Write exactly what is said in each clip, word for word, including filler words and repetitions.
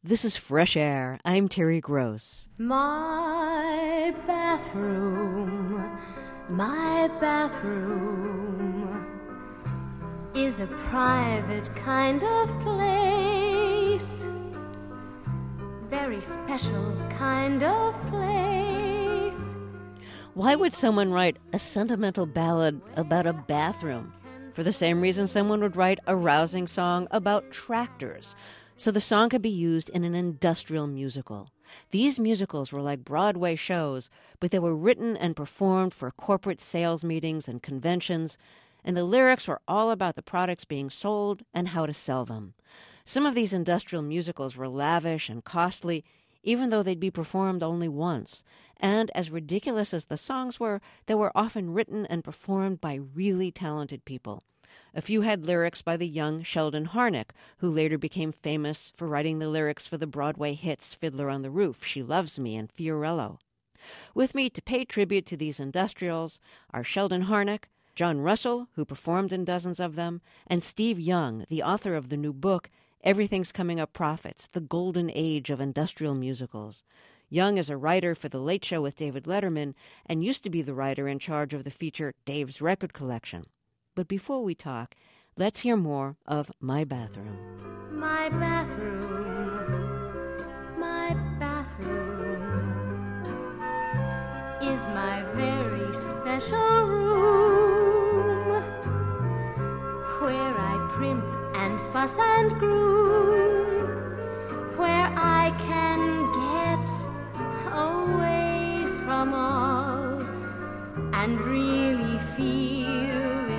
This is Fresh Air. I'm Terry Gross. My bathroom, my bathroom is a private kind of place. Very special kind of place. Why would someone write a sentimental ballad about a bathroom? For the same reason someone would write a rousing song about tractors. So the song could be used in an industrial musical. These musicals were like Broadway shows, but they were written and performed for corporate sales meetings and conventions, and the lyrics were all about the products being sold and how to sell them. Some of these industrial musicals were lavish and costly, even though they'd be performed only once. And as ridiculous as the songs were, they were often written and performed by really talented people. A few had lyrics by the young Sheldon Harnick, who later became famous for writing the lyrics for the Broadway hits Fiddler on the Roof, She Loves Me, and Fiorello. With me to pay tribute to these industrials are Sheldon Harnick, John Russell, who performed in dozens of them, and Steve Young, the author of the new book, Everything's Coming Up Profits, The Golden Age of Industrial Musicals. Young is a writer for The Late Show with David Letterman and used to be the writer in charge of the feature Dave's Record Collection. But before we talk, let's hear more of My Bathroom. My bathroom, my bathroom is my very special room where I primp and fuss and groom, where I can get away from all and really feel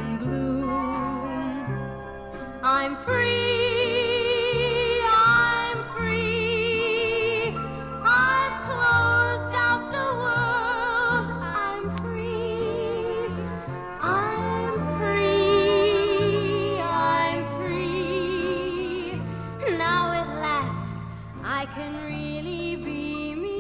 I'm free, I'm free, I've closed out the world, I'm free, I'm free, I'm free, now at last I can really be me.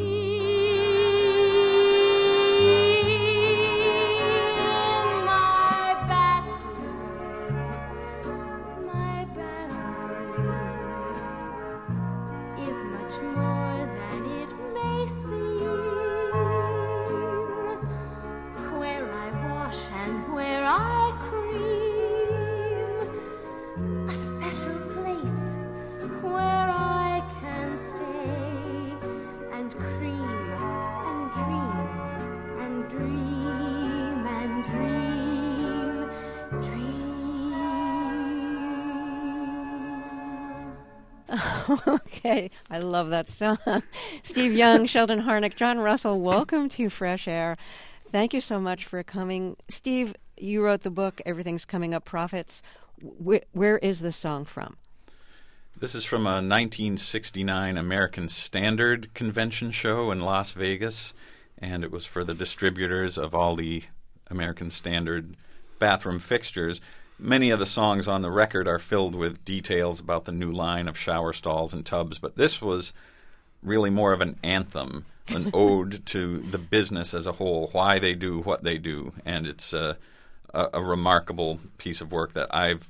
Okay, I love that song. Steve Young, Sheldon Harnick, John Russell, welcome to Fresh Air. Thank you so much for coming. Steve, you wrote the book, Everything's Coming Up Profits. Where, where is this song from? This is from a nineteen sixty-nine American Standard convention show in Las Vegas, and it was for the distributors of all the American Standard bathroom fixtures. Many of the songs on the record are filled with details about the new line of shower stalls and tubs, but this was really more of an anthem, an ode to the business as a whole, why they do what they do. And it's a, a, a remarkable piece of work that I've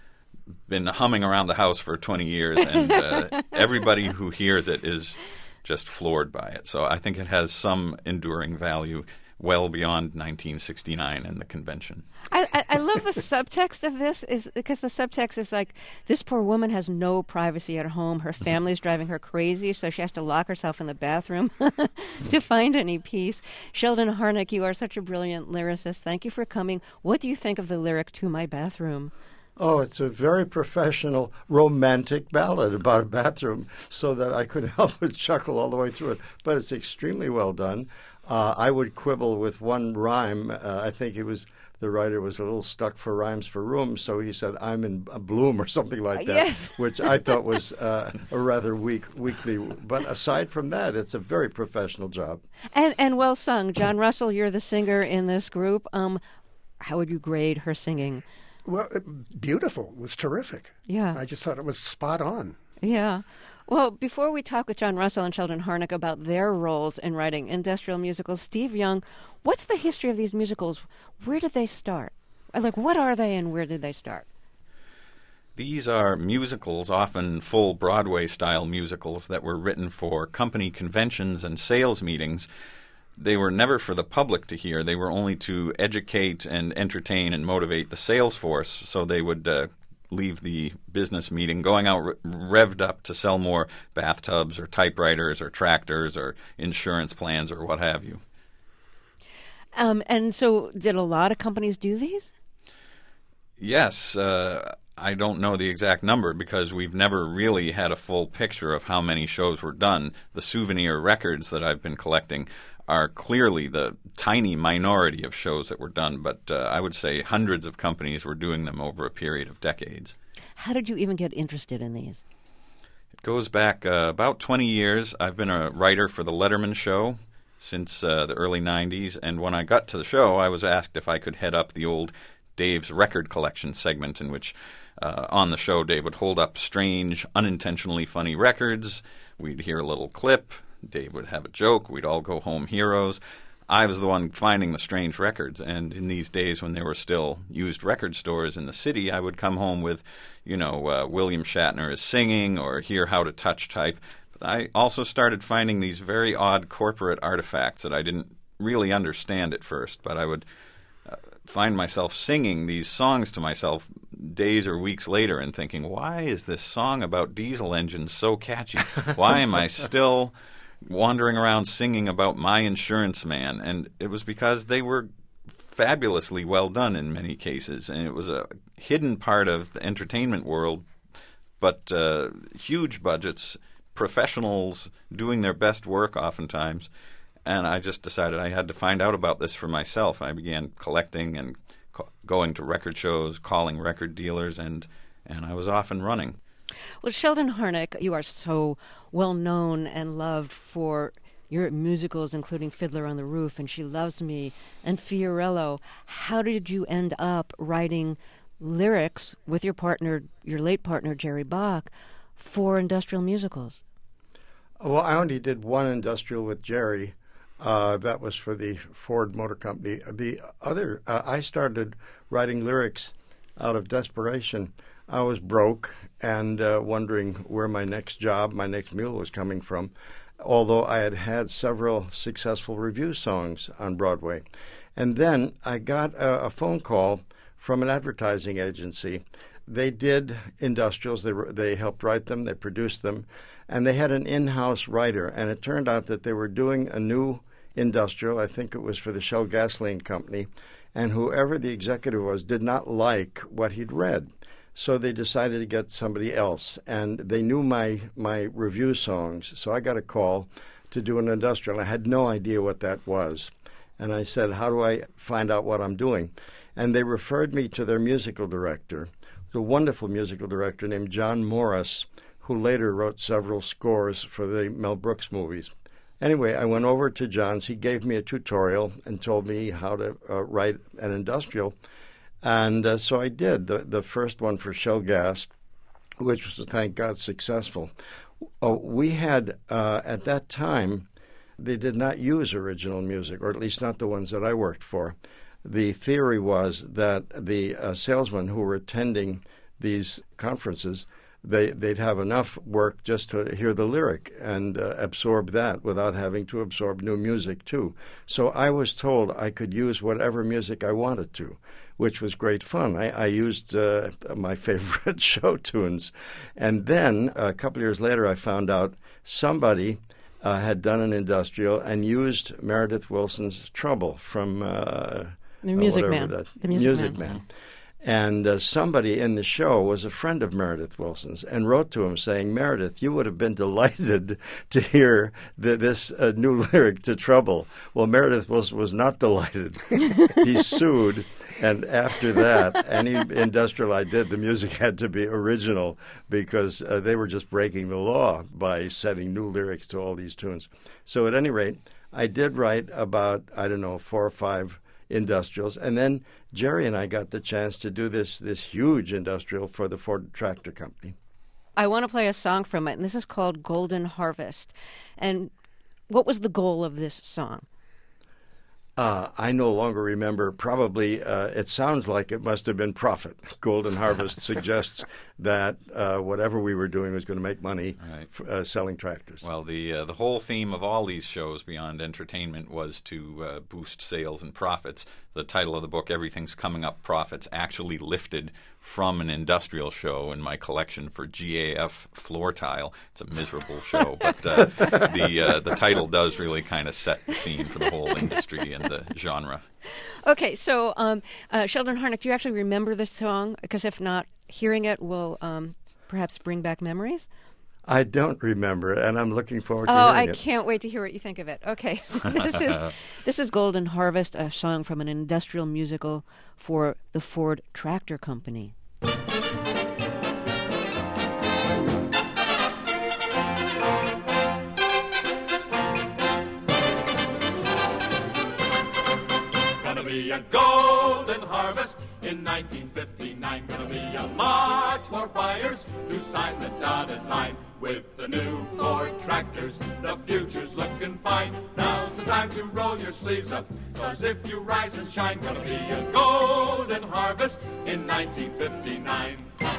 been humming around the house for twenty years, and uh, everybody who hears it is just floored by it. So I think it has some enduring value well beyond nineteen sixty-nine and the convention. I, I, I love the subtext of this, is because the subtext is like, this poor woman has no privacy at home. Her family's driving her crazy, so she has to lock herself in the bathroom to find any peace. Sheldon Harnick, you are such a brilliant lyricist. Thank you for coming. What do you think of the lyric To My Bathroom? Oh, it's a very professional, romantic ballad about a bathroom, so that I couldn't help but chuckle all the way through it. But it's extremely well done. Uh, I would quibble with one rhyme. Uh, I think it was the writer was a little stuck for rhymes for room, so he said, I'm in a bloom or something like that, yes. which I thought was uh, a rather weak, weakly. But aside from that, it's a very professional job. And and well sung. John Russell, you're the singer in this group. Um, how would you grade her singing? Well, it, beautiful. It was terrific. Yeah. I just thought it was spot on. Yeah. Well, before we talk with John Russell and Sheldon Harnick about their roles in writing industrial musicals, Steve Young, what's the history of these musicals? Where did they start? Like, what are they and where did they start? These are musicals, often full Broadway-style musicals that were written for company conventions and sales meetings. They were never for the public to hear. They were only to educate and entertain and motivate the sales force, so they would uh, leave the business meeting going out re- revved up to sell more bathtubs or typewriters or tractors or insurance plans or what have you. Um, and so did a lot of companies do these? Yes. Uh, I don't know the exact number because we've never really had a full picture of how many shows were done. The souvenir records that I've been collecting are clearly the tiny minority of shows that were done, but uh, I would say hundreds of companies were doing them over a period of decades. How did you even get interested in these? It goes back uh, about twenty years. I've been a writer for The Letterman Show since uh, the early nineties, and when I got to the show, I was asked if I could head up the old Dave's Record Collection segment, in which uh, on the show Dave would hold up strange, unintentionally funny records. We'd hear a little clip. Dave would have a joke. We'd all go home heroes. I was the one finding the strange records, and in these days when there were still used record stores in the city, I would come home with, you know, uh, William Shatner is singing or hear How to Touch type. But I also started finding these very odd corporate artifacts that I didn't really understand at first, but I would uh, find myself singing these songs to myself days or weeks later and thinking, why is this song about diesel engines so catchy? Why am I still wandering around singing about my insurance man? And it was because they were fabulously well done in many cases, and it was a hidden part of the entertainment world, but uh, huge budgets, professionals doing their best work oftentimes, and I just decided I had to find out about this for myself. I began collecting and co- going to record shows, calling record dealers, and and I was off and running. Well, Sheldon Harnick, you are so well known and loved for your musicals, including Fiddler on the Roof and She Loves Me and Fiorello. How did you end up writing lyrics with your partner, your late partner, Jerry Bach, for industrial musicals? Well, I only did one industrial with Jerry. Uh, that was for the Ford Motor Company. The other, uh, I started writing lyrics out of desperation. I was broke and uh, wondering where my next job, my next meal was coming from, although I had had several successful review songs on Broadway. And then I got a, a phone call from an advertising agency. They did industrials. They, were, they helped write them. They produced them. And they had an in-house writer. And it turned out that they were doing a new industrial. I think it was for the Shell Gasoline Company. And whoever the executive was did not like what he'd read. So they decided to get somebody else, and they knew my, my review songs. So I got a call to do an industrial. I had no idea what that was. And I said, how do I find out what I'm doing? And they referred me to their musical director, a wonderful musical director named John Morris, who later wrote several scores for the Mel Brooks movies. Anyway, I went over to John's. He gave me a tutorial and told me how to uh, write an industrial. And uh, so I did, the, the first one for Shell Gas, which was, thank God, successful. Uh, we had, uh, at that time, they did not use original music, or at least not the ones that I worked for. The theory was that the uh, salesmen who were attending these conferences, they, they'd have enough work just to hear the lyric and uh, absorb that without having to absorb new music, too. So I was told I could use whatever music I wanted to, which was great fun. I, I used uh, my favorite show tunes. And then a couple of years later, I found out somebody uh, had done an industrial and used Meredith Willson's Trouble from uh, The Music uh, Man. That, The Music, music Man. Man. And uh, somebody in the show was a friend of Meredith Willson's and wrote to him saying, Meredith, you would have been delighted to hear the, this uh, new lyric to Trouble. Well, Meredith Willson was not delighted. He sued. And after that, any industrial I did, the music had to be original because uh, they were just breaking the law by setting new lyrics to all these tunes. So at any rate, I did write about, I don't know, four or five industrials. And then Jerry and I got the chance to do this this huge industrial for the Ford Tractor Company. I want to play a song from it, and this is called Golden Harvest. And what was the goal of this song? Uh, I no longer remember. Probably uh, it sounds like it must have been profit. Golden Harvest suggests that uh, whatever we were doing was going to make money Right. f- uh, selling tractors. Well, the uh, the whole theme of all these shows beyond entertainment was to uh, boost sales and profits. The title of the book, Everything's Coming Up Profits, actually lifted from an industrial show in my collection for G A F Floor Tile. It's a miserable show, but uh, the uh, the title does really kind of set the scene for the whole industry and the genre. Okay, so um, uh, Sheldon Harnick, do you actually remember this song? Because if not, hearing it will um, perhaps bring back memories. I don't remember, and I'm looking forward to Oh, hearing I it. can't wait to hear what you think of it. Okay, so this is this is Golden Harvest, a song from an industrial musical for the Ford Tractor Company. Gonna be a golden harvest in nineteen fifty-nine. Gonna be a lot more buyers to sign the dotted line. With the new Ford tractors, the future's looking fine. Now's the time to roll your sleeves up, 'cause if you rise and shine, gonna be a golden harvest in nineteen fifty-nine.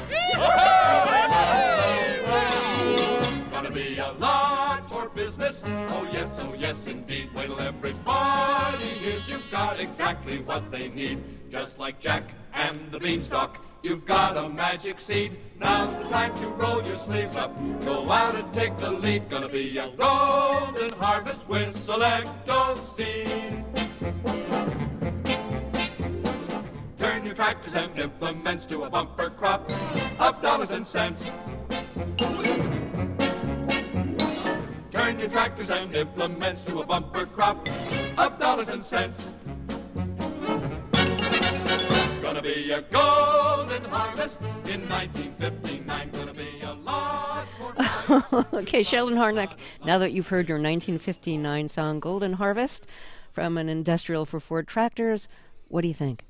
Gonna be a lot more business, oh yes, oh yes indeed. Wait till everybody hears you've got exactly what they need. Just like Jack and the Beanstalk, you've got a magic seed. Now's the time to roll your sleeves up, go out and take the lead. Gonna be a golden harvest with Selecto Seed. Turn your tractors and implements to a bumper crop of dollars and cents. Turn your tractors and implements to a bumper crop of dollars and cents. Gonna be a golden harvest in nineteen fifty-nine. Gonna be a lot more. Okay, Sheldon Harnick, now that you've heard your nineteen fifty-nine song Golden Harvest from an industrial for Ford Tractors, what do you think?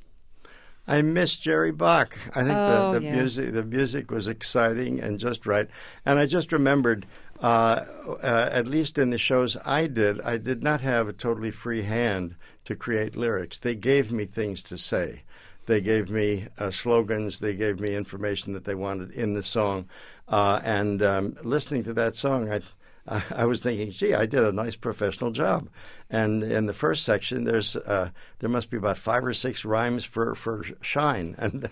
I miss Jerry Bach. I think Oh, the, the yeah. music the music was exciting and just right. And I just remembered, uh, uh, at least in the shows I did, I did not have a totally free hand to create lyrics. They gave me things to say. They gave me uh, slogans. They gave me information that they wanted in the song. Uh, and um, listening to that song, I, I, I was thinking, gee, I did a nice professional job. And in the first section, there's uh, there must be about five or six rhymes for, for shine, and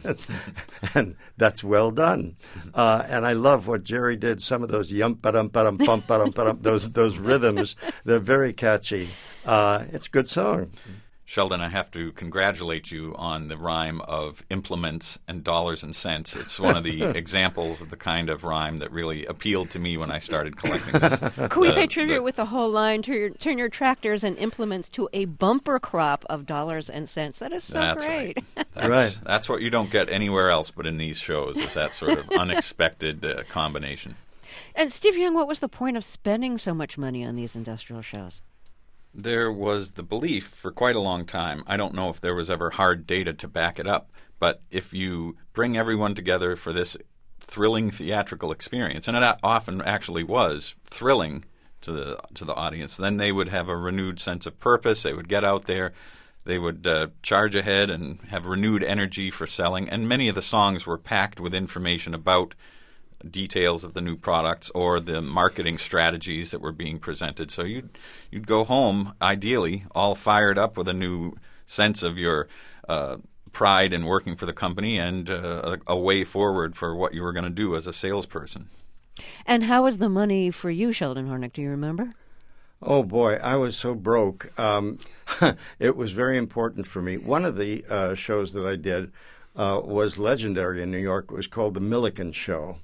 and that's well done. Uh, and I love what Jerry did. Some of those yum ba dum ba dum bum ba dum ba dum those those rhythms. They're very catchy. Uh, it's a good song. Sheldon, I have to congratulate you on the rhyme of implements and dollars and cents. It's one of the examples of the kind of rhyme that really appealed to me when I started collecting this. Could we The- pay tribute the- with the whole line, turn your, turn your tractors and implements to a bumper crop of dollars and cents? That is so That's great. right. That's, Right. That's what you don't get anywhere else but in these shows, is that sort of unexpected uh, combination. And Steve Young, what was the point of spending so much money on these industrial shows? There was the belief for quite a long time, I don't know if there was ever hard data to back it up, but if you bring everyone together for this thrilling theatrical experience, and it a- often actually was thrilling to the to the audience, then they would have a renewed sense of purpose. They would get out there, they would uh, charge ahead and have renewed energy for selling, and many of the songs were packed with information about details of the new products or the marketing strategies that were being presented. So you'd you'd go home, ideally, all fired up with a new sense of your uh, pride in working for the company and uh, a, a way forward for what you were going to do as a salesperson. And how was the money for you, Sheldon Harnick? Do you remember? Oh boy, I was so broke. Um, it was very important for me. One of the uh, shows that I did uh, was legendary in New York. It was called The Milliken Show.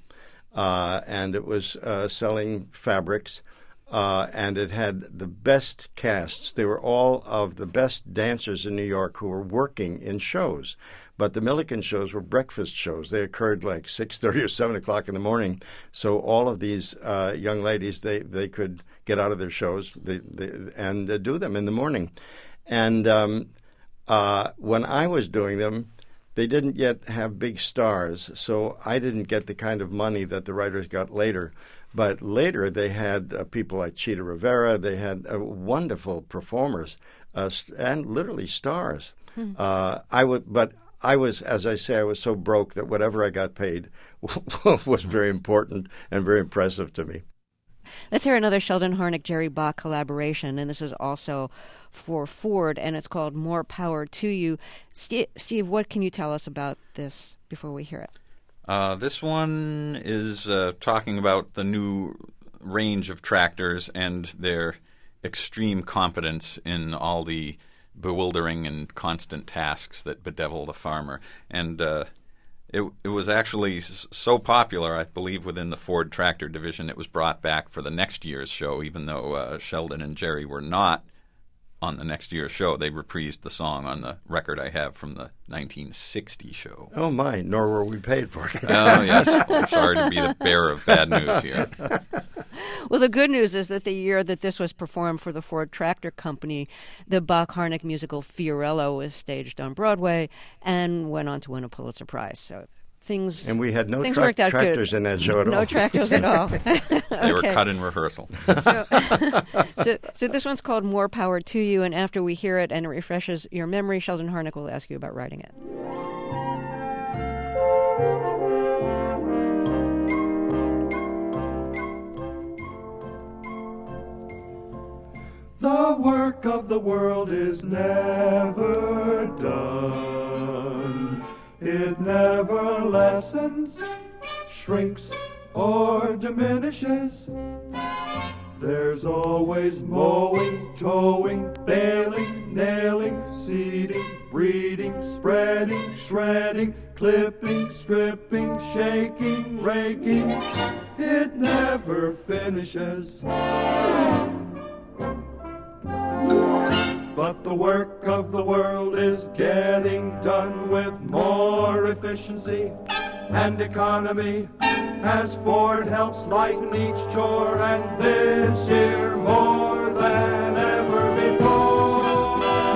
Uh, and it was uh, selling fabrics, uh, and it had the best casts. They were all of the best dancers in New York who were working in shows. But the Milliken shows were breakfast shows. They occurred like six thirty or seven o'clock in the morning. So all of these uh, young ladies, they, they could get out of their shows they, they, and uh, do them in the morning. And um, uh, when I was doing them, they didn't yet have big stars, so I didn't get the kind of money that the writers got later. But later they had uh, people like Chita Rivera. They had uh, wonderful performers uh, and literally stars. Hmm. Uh, I would, but I was, as I say, I was so broke that whatever I got paid was very important and very impressive to me. Let's hear another Sheldon Harnick, Jerry Bach collaboration, and this is also for Ford, and it's called More Power to You. Steve, Steve what can you tell us about this before we hear it? Uh, this one is uh, talking about the new range of tractors and their extreme competence in all the bewildering and constant tasks that bedevil the farmer. And uh, it, it was actually so popular, I believe, within the Ford tractor division, it was brought back for the next year's show, even though uh, Sheldon and Jerry were not on the next year's show. They reprised the song on the record I have from the nineteen sixty show. Oh, my, nor were we paid for it. Oh, yes. I'm sorry to be the bearer of bad news here. Well, the good news is that the year that this was performed for the Ford Tractor Company, the Bach-Harnick musical Fiorello was staged on Broadway and went on to win a Pulitzer Prize. So things And we had no things tra- worked out tractors good. in that show at No all. tractors at all. They were cut in rehearsal. So, so, so this one's called More Power to You, and after we hear it and it refreshes your memory, Sheldon Harnick will ask you about writing it. The work of the world is never done. It never lessens, shrinks, or diminishes. There's always mowing, towing, baling, nailing, seeding, breeding, spreading, shredding, clipping, stripping, shaking, raking. It never finishes. But the work of the world is getting done with more efficiency and economy as Ford helps lighten each chore, and this year more than ever before.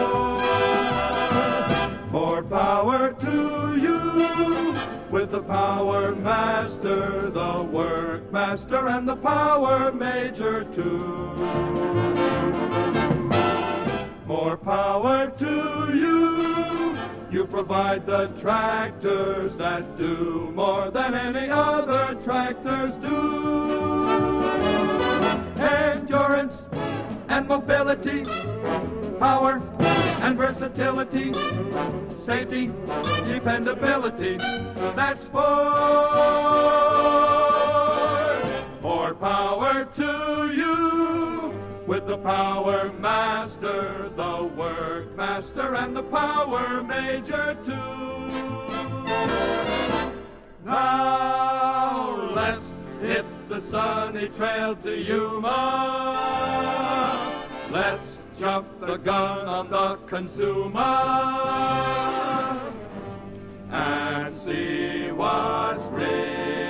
More power to you with the Power Master, the Work Master, and the Power Major too. More power to you. You provide the tractors that do more than any other tractors do. Endurance and mobility, power and versatility, safety, dependability. That's Ford. More power to you. With the Power Master, the Work Master, and the Power Major too. Now let's hit the sunny trail to Yuma. Let's jump the gun on the consumer and see what's really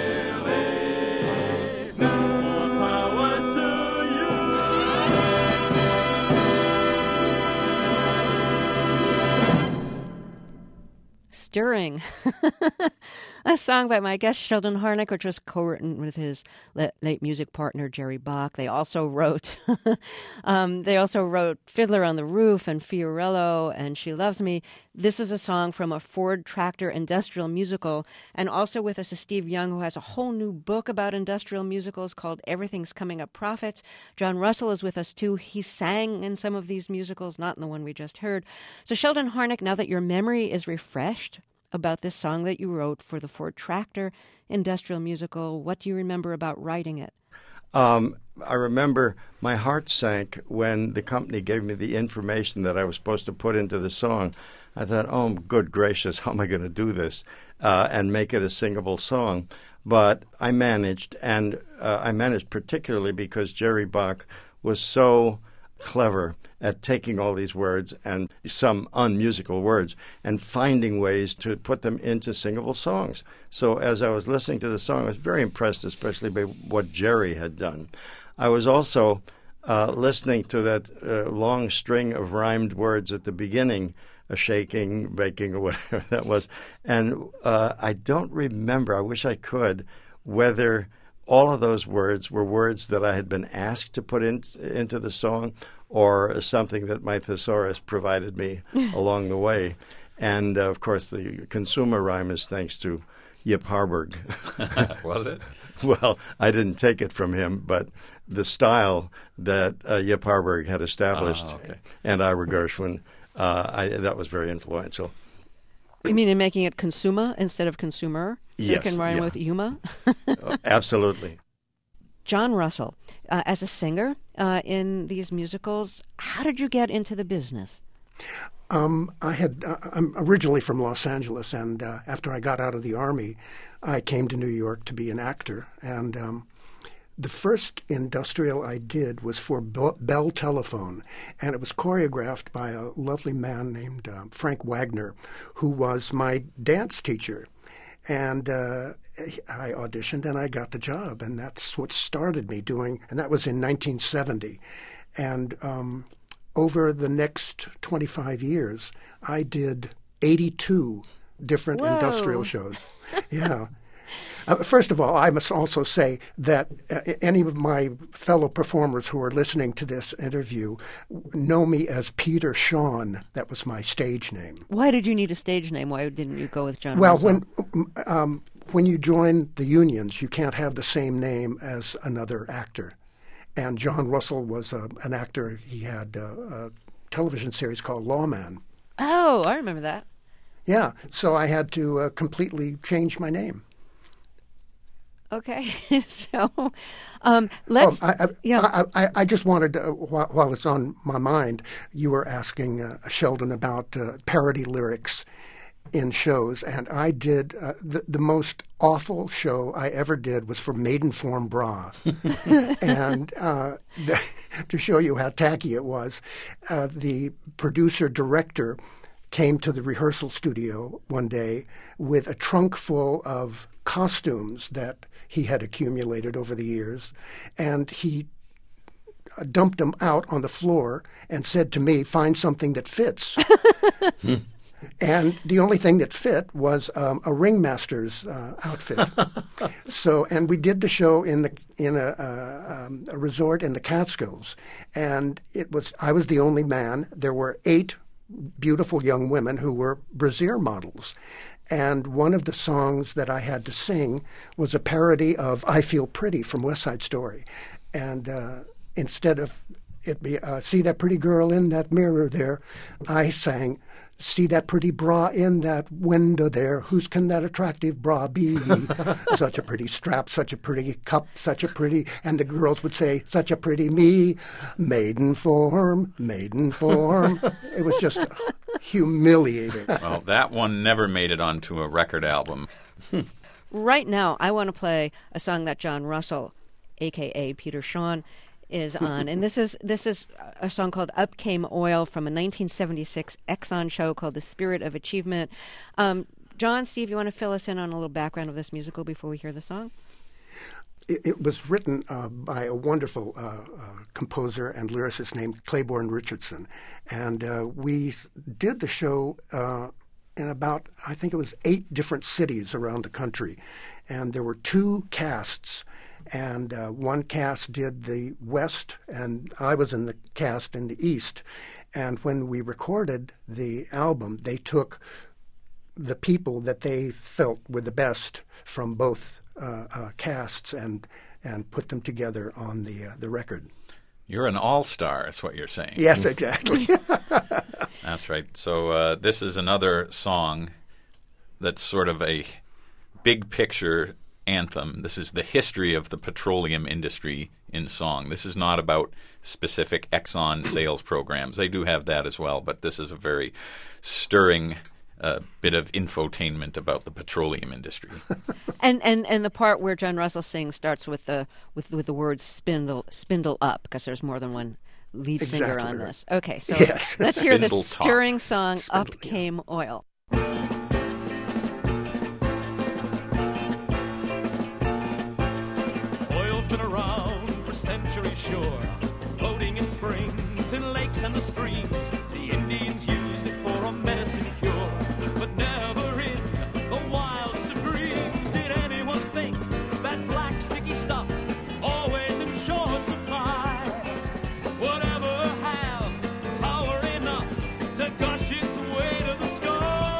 new. Power to Stirring. A song by my guest Sheldon Harnick, which was co-written with his late music partner Jerry Bach. They also wrote, um, they also wrote "Fiddler on the Roof" and "Fiorello" and "She Loves Me." This is a song from a Ford Tractor industrial musical, and also with us is Steve Young, who has a whole new book about industrial musicals called "Everything's Coming Up Profits." John Russell is with us too. He sang in some of these musicals, not in the one we just heard. So Sheldon Harnick, now that your memory is refreshed about this song that you wrote for the Ford Tractor industrial musical, what do you remember about writing it? Um, I remember my heart sank when the company gave me the information that I was supposed to put into the song. I thought, oh, good gracious, how am I going to do this uh, and make it a singable song? But I managed, and uh, I managed particularly because Jerry Bach was so clever at taking all these words and some unmusical words and finding ways to put them into singable songs. So as I was listening to the song, I was very impressed, especially by what Jerry had done. I was also uh, listening to that uh, long string of rhymed words at the beginning, a shaking, baking, or whatever that was. And uh, I don't remember, I wish I could, whether all of those words were words that I had been asked to put in, into the song or something that my thesaurus provided me along the way. And, uh, of course, the consumer rhyme is thanks to Yip Harburg. Was it? Well, I didn't take it from him, but the style that uh, Yip Harburg had established Oh, okay. and Ira Gershwin, uh, I, that was very influential. You mean in making it consuma instead of consumer? So Yes, it can rhyme yeah. with Yuma? Uh, absolutely. John Russell, uh, as a singer uh, in these musicals, how did you get into the business? Um, I had. Uh, I'm originally from Los Angeles, and uh, after I got out of the Army, I came to New York to be an actor. And um, the first industrial I did was for Bell Bell Telephone, and it was choreographed by a lovely man named uh, Frank Wagner, who was my dance teacher. And uh, I auditioned, and I got the job, and that's what started me doing. And that was in nineteen seventy, and um, over the next twenty-five years, I did eighty-two different Whoa. industrial shows. Yeah. Uh, first of all, I must also say that uh, any of my fellow performers who are listening to this interview know me as Peter Shawn. That was my stage name. Why did you need a stage name? Why didn't you go with John Well, Russell? when um, when you join the unions, you can't have the same name as another actor. And John Russell was uh, an actor. He had uh, a television series called Lawman. Oh, I remember that. Yeah, so I had to uh, completely change my name. Okay, so um, let's. Oh, I, I, yeah. I, I, I just wanted to, while, while it's on my mind, you were asking uh, Sheldon about uh, parody lyrics in shows, and I did uh, the, the most awful show I ever did was for Maidenform Bra. And uh, the, to show you how tacky it was, uh, the producer-director came to the rehearsal studio one day with a trunk full of costumes that he had accumulated over the years, and he dumped them out on the floor and said to me, "Find something that fits." And the only thing that fit was um, a ringmaster's uh, outfit. So, and we did the show in the in a, uh, um, a resort in the Catskills, and it was I was the only man. There were eight beautiful young women who were brassiere models. And one of the songs that I had to sing was a parody of "I Feel Pretty" from West Side Story. And uh, instead of it be, uh, "See that pretty girl in that mirror there," I sang, "See that pretty bra in that window there. Whose can that attractive bra be? Such a pretty strap, such a pretty cup, such a pretty..." And the girls would say, "Such a pretty me, maiden form, maiden form." It was just humiliating. Well, that one never made it onto a record album. Right now, I want to play a song that John Russell, a k a. Peter Shawn, is on. And this is this is a song called "Up Came Oil" from a nineteen seventy-six Exxon show called "The Spirit of Achievement." Um, John, Steve, you want to fill us in on a little background of this musical before we hear the song? It, it was written uh, by a wonderful uh, uh, composer and lyricist named Claiborne Richardson. And uh, we did the show uh, in about, I think it was eight different cities around the country. And there were two casts. And uh, one cast did the West, and I was in the cast in the East. And when we recorded the album, they took the people that they felt were the best from both uh, uh, casts and and put them together on the uh, the record. You're an all-star, is what you're saying. Yes, exactly. That's right. So uh, this is another song that's sort of a big picture anthem. This is the history of the petroleum industry in song. This is not about specific Exxon sales programs. They do have that as well, but this is a very stirring uh, bit of infotainment about the petroleum industry. And, and and the part where John Russell sings starts with the with with the words "spindle spindle up" because there's more than one lead singer Exactly on right. this. Okay, so Yes. let's hear the Spindle talk. stirring song Spindle, "Up yeah. Came Oil." Oil's been around for centuries, sure. Floating in springs, in lakes and the streams. The Indians used it for a medicine cure. But never in the wildest of dreams did anyone think that black sticky stuff, always in short supply, would ever have power enough to gush its way to the sky.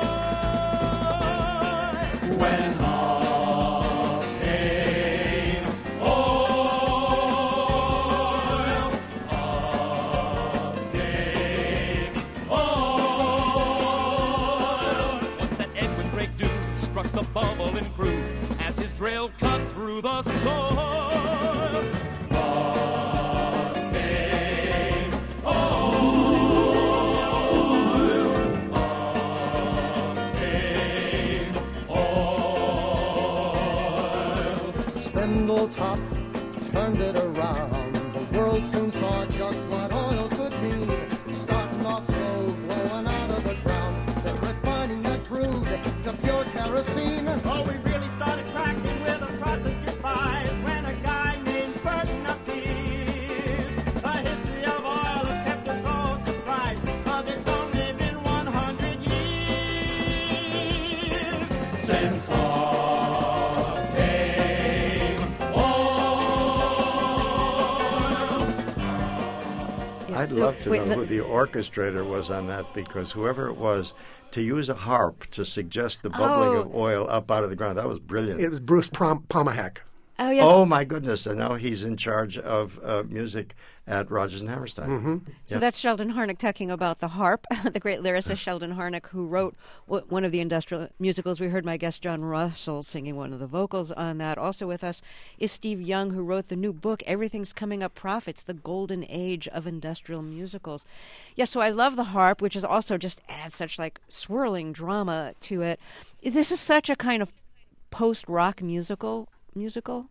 I'd So- love to wait, know the- who the orchestrator was on that, because whoever it was, to use a harp to suggest the bubbling Oh. of oil up out of the ground, that was brilliant. It was Bruce Prom- Pomahak. Oh yes. Oh my goodness! And now he's in charge of uh, music at Rodgers and Hammerstein. Mm-hmm. So that's Sheldon Harnick talking about the harp, the great lyricist Sheldon Harnick, who wrote w- one of the industrial musicals. We heard my guest John Russell singing one of the vocals on that. Also with us is Steve Young, who wrote the new book, Everything's Coming Up Profits, The Golden Age of Industrial Musicals. Yeah, so I love the harp, which is also just adds such like swirling drama to it. This is such a kind of post-rock musical musical.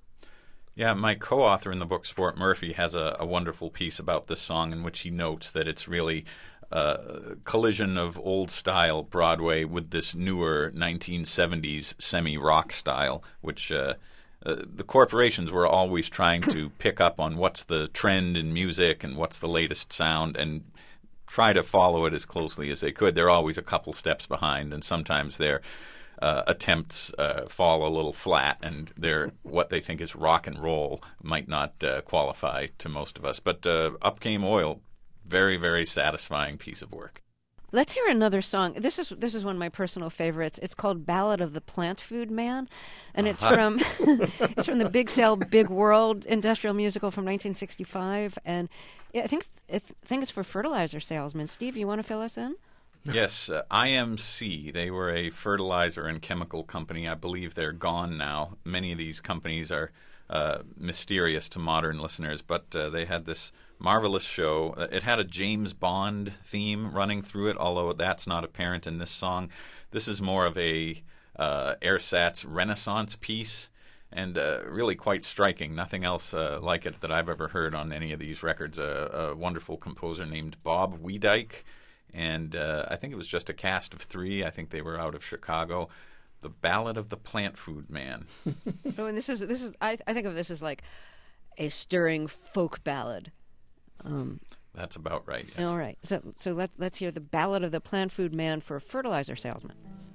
Yeah, my co-author in the book, Sport Murphy, has a, a wonderful piece about this song in which he notes that it's really a collision of old-style Broadway with this newer nineteen seventies semi-rock style, which uh, uh, the corporations were always trying to pick up on what's the trend in music and what's the latest sound and try to follow it as closely as they could. They're always a couple steps behind, and sometimes they're Uh, attempts uh, fall a little flat, and they're what they think is rock and roll might not uh, qualify to most of us. But uh, Up Came Oil, very, very satisfying piece of work. Let's hear another song. This is this is one of my personal favorites. It's called "Ballad of the Plant Food Man," and it's from it's from the Big Sale, Big World industrial musical from nineteen sixty-five. And I think I think it's for fertilizer salesmen. Steve, you want to fill us in? Yes, uh, I M C. They were a fertilizer and chemical company. I believe they're gone now. Many of these companies are uh, mysterious to modern listeners, but uh, they had this marvelous show. Uh, it had a James Bond theme running through it, although that's not apparent in this song. This is more of a uh, Airsats Renaissance piece, and uh, really quite striking. Nothing else uh, like it that I've ever heard on any of these records. Uh, a wonderful composer named Bob Wiedike. And uh, I think it was just a cast of three. I think they were out of Chicago. The Ballad of the Plant Food Man. Oh, and this is this is I, I think of this as like a stirring folk ballad. Um, That's about right. Yes. all right, so so let let's hear the Ballad of the Plant Food Man for a fertilizer salesman.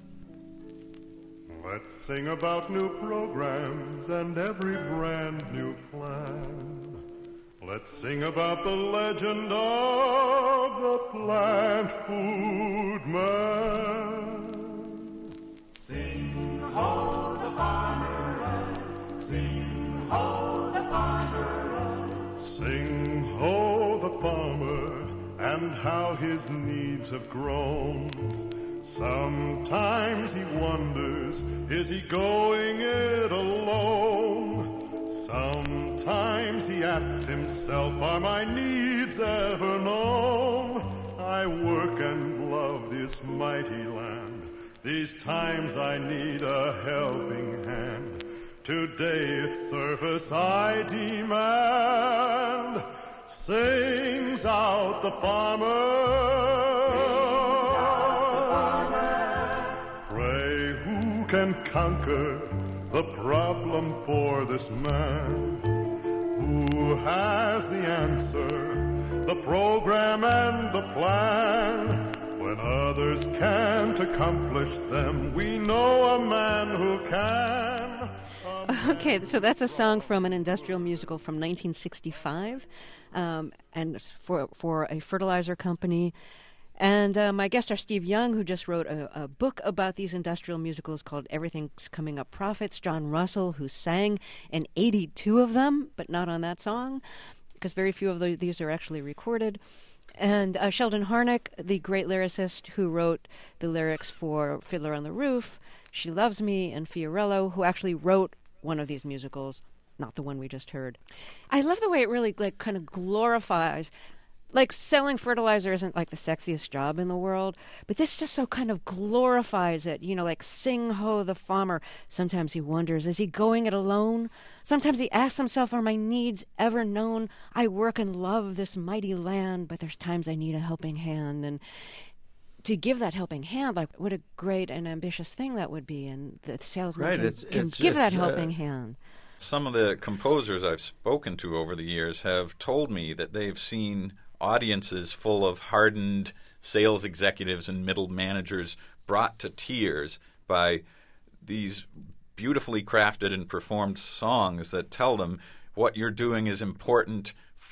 Let's sing about new programs and every brand new plan. Let's sing about the legend of the plant food man. Sing ho the farmer, sing ho the farmer. Sing ho the farmer and how his needs have grown. Sometimes he wonders, is he going it alone? Sometimes he asks himself, are my needs ever known? I work and love this mighty land. These times I need a helping hand. Today its service I demand. Sings out the farmer. Sings out the farmer. Pray who can conquer the problem for this man? Who has the answer, the program and the plan? When others can't accomplish them, we know a man who can. Okay, so that's a song from an industrial musical from nineteen sixty-five, um, and it's for for a fertilizer company. And uh, my guests are Steve Young, who just wrote a, a book about these industrial musicals called Everything's Coming Up Profits. John Russell, who sang in eighty-two of them, but not on that song, because very few of the, these are actually recorded. And uh, Sheldon Harnick, the great lyricist who wrote the lyrics for Fiddler on the Roof, She Loves Me, and Fiorello, who actually wrote one of these musicals, not the one we just heard. I love the way it really like kind of glorifies. Like, selling fertilizer isn't, like, the sexiest job in the world, but this just so kind of glorifies it. You know, like, sing ho the farmer. Sometimes he wonders, is he going it alone? Sometimes he asks himself, are my needs ever known? I work and love this mighty land, but there's times I need a helping hand. And to give that helping hand, like, what a great and ambitious thing that would be. And the salesman Right, can, it's- can it's- give that it's, uh, helping hand. Some of the composers I've spoken to over the years have told me that they've seen audiences full of hardened sales executives and middle managers brought to tears by these beautifully crafted and performed songs that tell them what you're doing is important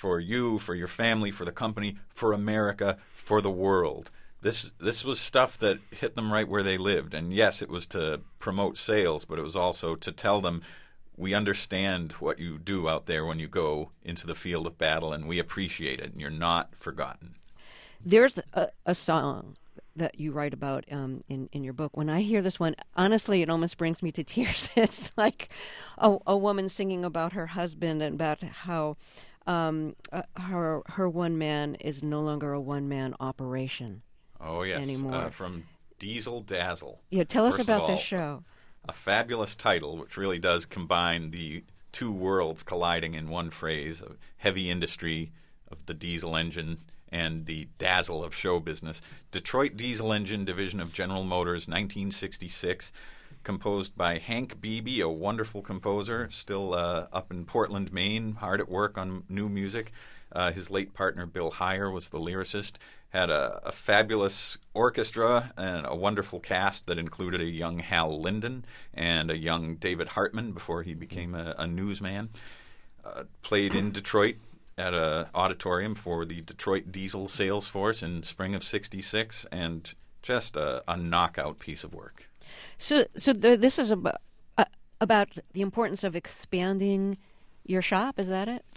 for you, for your family, for the company, for America, for the world. This this was stuff that hit them right where they lived. And yes, it was to promote sales, but it was also to tell them, we understand what you do out there when you go into the field of battle, and we appreciate it, and you're not forgotten. There's a, a song that you write about um, in, in your book. When I hear this one, honestly, it almost brings me to tears. It's like a, a woman singing about her husband and about how um, uh, her her one man is no longer a one-man operation. Oh, yes. Anymore. Uh, from Diesel Dazzle. Yeah, tell us First of about all, this show. A fabulous title, which really does combine the two worlds colliding in one phrase, of heavy industry of the diesel engine and the dazzle of show business. Detroit Diesel Engine Division of General Motors, nineteen sixty-six, composed by Hank Beebe, a wonderful composer, still uh, up in Portland, Maine, hard at work on new music. Uh, his late partner, Bill Heyer, was the lyricist. Had a, a fabulous orchestra and a wonderful cast that included a young Hal Linden and a young David Hartman before he became a, a newsman. Uh, played in Detroit at an auditorium for the Detroit Diesel sales force in spring of sixty-six, and just a, a knockout piece of work. So, so the, this is about, uh, about the importance of expanding your shop, is that it?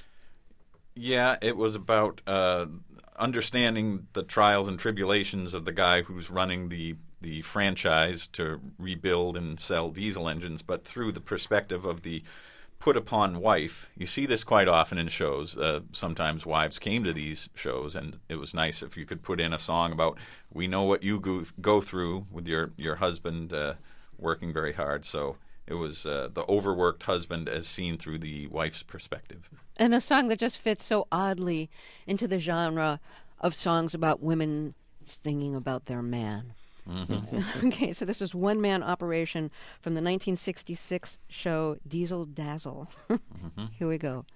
Yeah, it was about uh, understanding the trials and tribulations of the guy who's running the the franchise to rebuild and sell diesel engines, but through the perspective of the put-upon wife. You see this quite often in shows. Uh, sometimes wives came to these shows, and it was nice if you could put in a song about, we know what you go, go through with your, your husband uh, working very hard. So it was uh, the overworked husband as seen through the wife's perspective. And a song that just fits so oddly into the genre of songs about women singing about their man. Mm-hmm. Okay, so this is One Man Operation from the nineteen sixty-six show Diesel Dazzle. Mm-hmm. Here we go.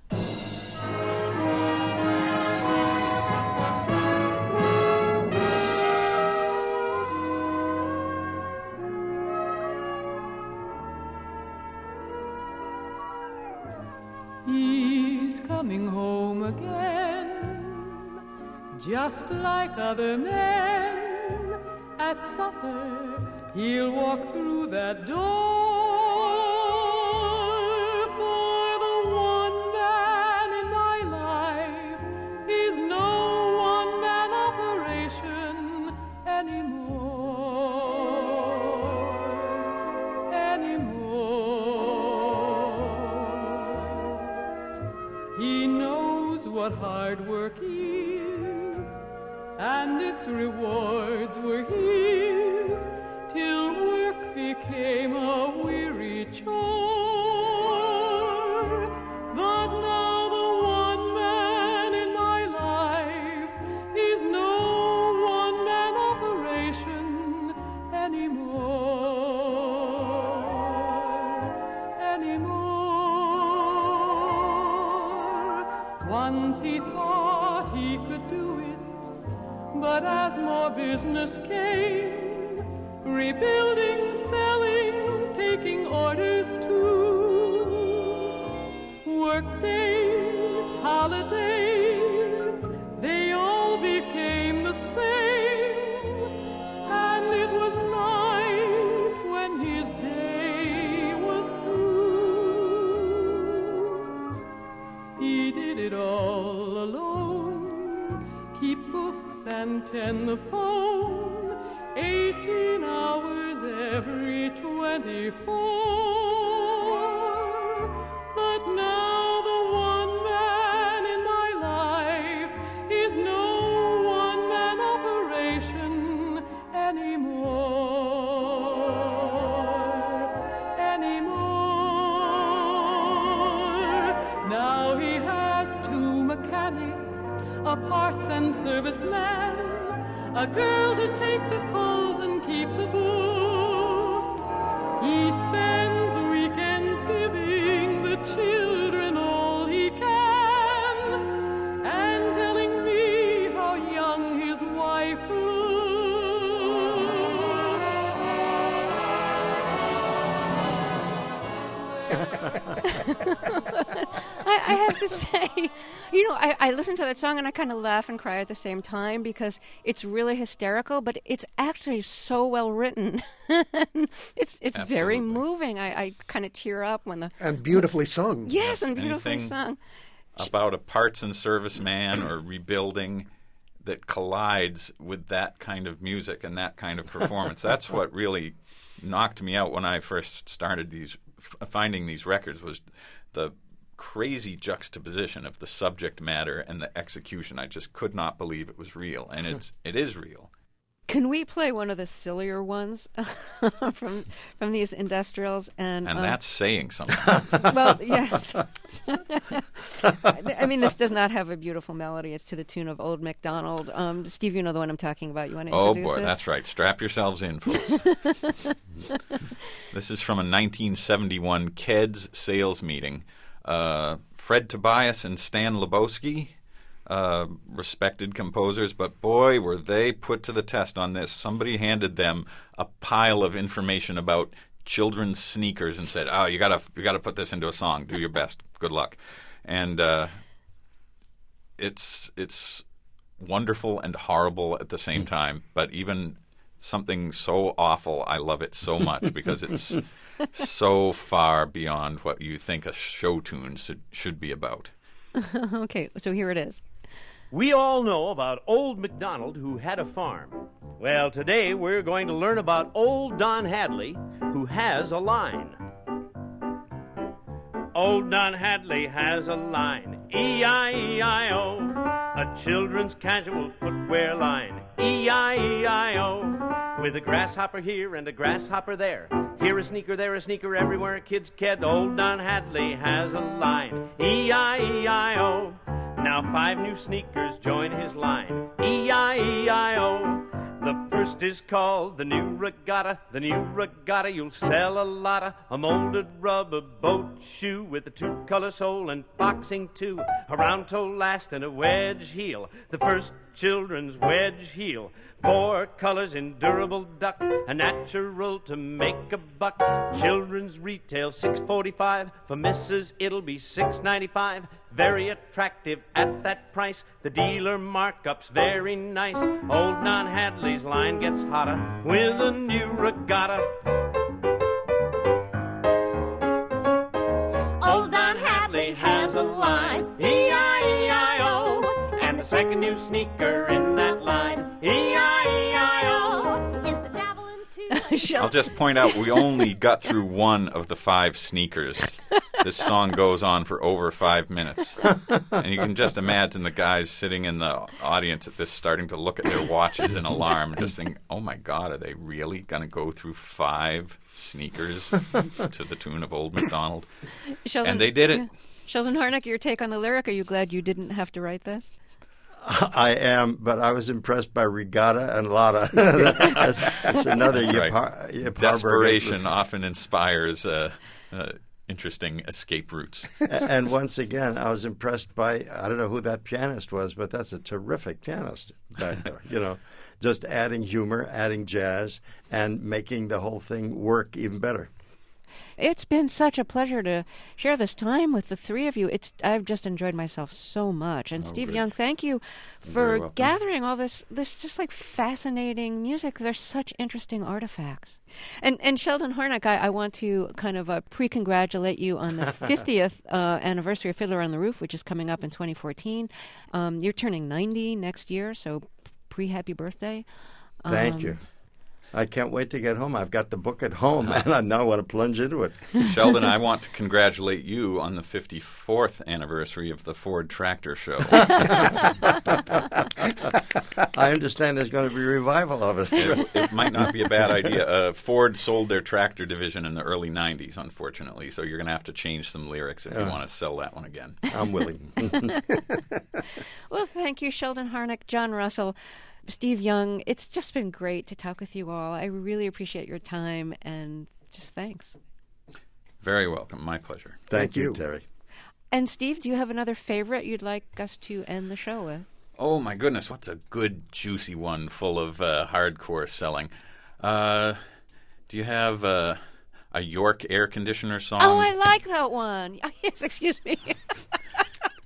He's coming home again, just like other men. At supper, he'll walk through that door. For the one man in my life is no one-man operation anymore, anymore. He knows what hard work is, and its rewards were his, till work became a weary chore. But now the one man in my life is no one-man operation anymore, anymore. Once he thought he could do it, but as more business came, rebuilding, selling, taking orders too, work days, holidays, they all became the same, and it was night when his day was through. He did it all alone, keep books and tend the phone, eighteen hours every twenty-four. But now the one man in my life is no one-man operation anymore, anymore. Now he has two mechanics, a parts and service man, a girl to take the calls and keep the books. He spends weekends giving the children all he can, and telling me how young his wife I, I have to say, you know, I, I listen to that song and I kind of laugh and cry at the same time because it's really hysterical, but it's actually so well written. it's it's very Absolutely. moving. I, I kind of tear up when the And beautifully sung. yes, and beautifully anything- sung. About a parts and service man or rebuilding that collides with that kind of music and that kind of performance. That's what really knocked me out when I first started these f- finding these records was the crazy juxtaposition of the subject matter and the execution. I just could not believe it was real, and it's it is real. Can we play one of the sillier ones from from these industrials? And, And um, that's saying something. well, yes. I mean, this does not have a beautiful melody. It's to the tune of Old MacDonald. Um, Steve, you know the one I'm talking about. You want to Oh introduce boy, it? that's right. Strap yourselves in, folks. This is from a nineteen seventy-one K E D S sales meeting. Uh, Fred Tobias and Stan Lebowski, uh, respected composers, but boy, were they put to the test on this. Somebody handed them a pile of information about children's sneakers and said, "Oh, you gotta, you gotta put this into a song. Do your best. Good luck." And uh, it's it's wonderful and horrible at the same time. But even something so awful, I love it so much because it's so far beyond what you think a show tune should, should be about. Okay, so here it is. We all know about Old MacDonald who had a farm. Well, today we're going to learn about Old Don Hadley who has a line. Old Don Hadley has a line, E I E I O, a children's casual footwear line, E I E I O, with a grasshopper here and a grasshopper there. Here a sneaker, there a sneaker, everywhere a kid's kid. Old Don Hadley has a line, E I E I O. Now five new sneakers join his line, E I E I O. The first is called the New Regatta. The New Regatta, you'll sell a lotta. A molded rubber boat shoe with a two-color sole and boxing too. A round toe last and a wedge heel. The first children's wedge heel. Four colors in durable duck, a natural to make a buck. Children's retail six forty-five. For missus it'll be six ninety-five. Very attractive at that price. The dealer markup's very nice. Old Don Hadley's line gets hotter with a New Regatta. Old Don Hadley has a line, E I E I O, and the second new sneaker in that line, E I E I O, is the javelin too. I'll just point out we only got through one of the five sneakers. This song goes on for over five minutes. And you can just imagine the guys sitting in the audience at this starting to look at their watches in alarm and just think, oh my God, are they really going to go through five sneakers to the tune of Old MacDonald? Sheldon, And they did it. yeah. Sheldon Harnick, your take on the lyric. Are you glad you didn't have to write this? I am, but I was impressed by Regatta and Lotta. that's, that's another That's Yip, right. Har- Yip Harburg Desperation influence. often inspires uh, uh, interesting escape routes. And once again, I was impressed by, I don't know who that pianist was, but that's a terrific pianist back there. You know, just adding humor, adding jazz, and making the whole thing work even better. It's been such a pleasure to share this time with the three of you. It's I've just enjoyed myself so much. And Steve good. Young, thank you very for welcome. gathering all this this just like fascinating music. They're such interesting artifacts. And and Sheldon Harnick, I, I want to kind of uh, pre-congratulate you on the fiftieth uh, anniversary of Fiddler on the Roof, which is coming up in twenty fourteen. Um, you're turning ninety next year, so pre-happy birthday. Thank Um, you. I can't wait to get home. I've got the book at home, and I now want to plunge into it. Sheldon, I want to congratulate you on the fifty-fourth anniversary of the Ford Tractor Show. I understand there's going to be a revival of it. it, it might not be a bad idea. Uh, Ford sold their tractor division in the early nineties, unfortunately, so you're going to have to change some lyrics if you Yeah. want to sell that one again. I'm willing. Well, thank you, Sheldon Harnick, John Russell, Steve Young. It's just been great to talk with you all. I really appreciate your time, and just thanks. Very welcome. My pleasure. Thank, Thank you, you. Terry. And Steve, do you have another favorite you'd like us to end the show with? Oh, my goodness. What's a good, juicy one full of uh, hardcore selling? Uh, do you have uh, a York air conditioner song? Oh, I like that one. Yes, excuse me.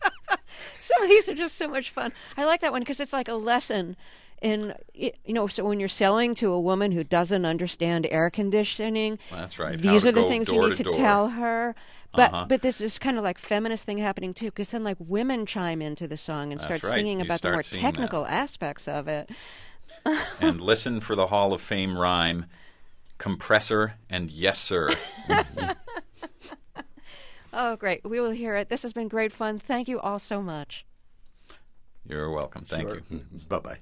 Some of these are just so much fun. I like that one because it's like a lesson in, you know, so when you're selling to a woman who doesn't understand air conditioning, that's right. These How are to the go things you door need to to door. tell her. But Uh-huh. but this is kind of like feminist thing happening too, because then like women chime into the song and That's start right. singing You about the start more seeing that. technical aspects of it. And listen for the Hall of Fame rhyme, compressor and yes, sir. Oh, great. We will hear it. This has been great fun. Thank you all so much. You're welcome. Thank Sure. you. Bye-bye.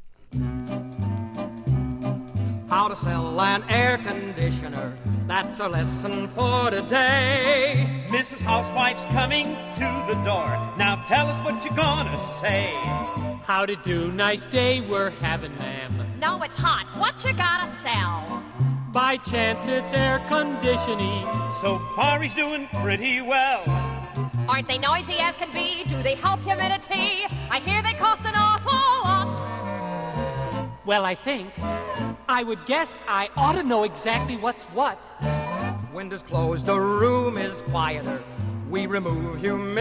How to sell an air conditioner. That's our lesson for today. Missus Housewife's coming to the door. Now tell us what you're gonna say. How to do? Nice day we're having, ma'am. No, it's hot. What you gotta sell? By chance it's air conditioning. So far he's doing pretty well. Aren't they noisy as can be? Do they help humidity? I hear they cost an awful lot. Well, I think, I would guess I ought to know exactly what's what. Windows closed, the room is quieter. We remove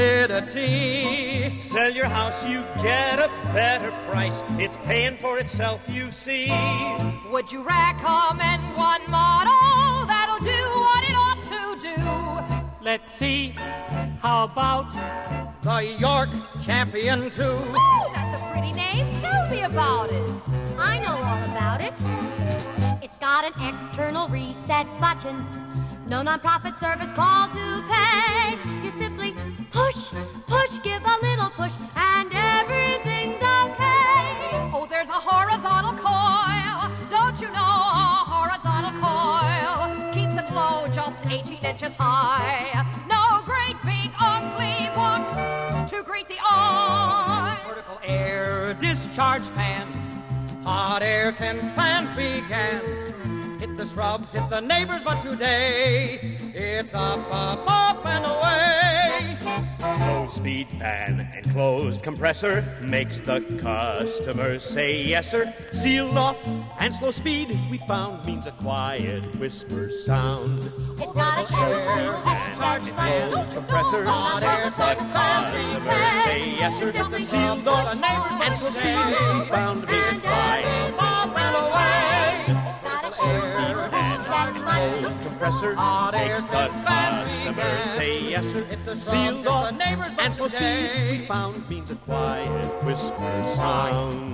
humidity. Sell your house, you get a better price. It's paying for itself, you see. Would you recommend one model that'll do what it ought to do? Let's see, how about the York Champion two? Oh, that's a pretty name. Tell me about it. I know all about it. It's got an external reset button. No non-profit service call to pay. You simply push, push, give a little push, and everything's okay. Oh, there's a horizontal coil. Don't you know a horizontal coil keeps it low, just eighteen inches high. No great big ugly box to greet the eye. Vertical air discharge fan. Hot air since fans began. Hit the shrubs, hit the neighbors, but today it's up, up, up and away. Slow speed fan and closed compressor makes the customer say yes, sir. Sealed off and slow speed we found means a quiet whisper sound. It's not a Air and closed compressor makes the customer say yes, sir. Sealed off and slow speed we found means a quiet whisper sound. Air and closed compressor makes the customer say yes, sir. Sealed off and slow speed we found means a quiet whisper sound.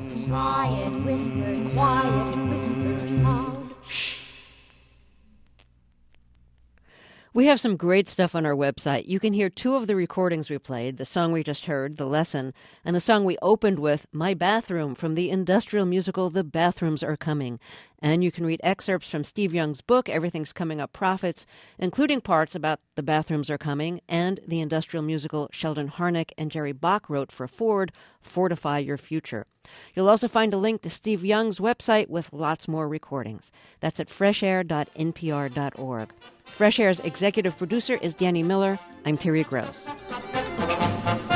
Quiet whisper, quiet whisper sound. We have some great stuff on our website. You can hear two of the recordings we played, the song we just heard, The Lesson, and the song we opened with, My Bathroom, from the industrial musical The Bathrooms Are Coming. And you can read excerpts from Steve Young's book, Everything's Coming Up Profits, including parts about The Bathrooms Are Coming and the industrial musical Sheldon Harnick and Jerry Bach wrote for Ford, Fortify Your Future. You'll also find a link to Steve Young's website with lots more recordings. That's at fresh air dot n p r dot org. Fresh Air's executive producer is Danny Miller. I'm Terry Gross.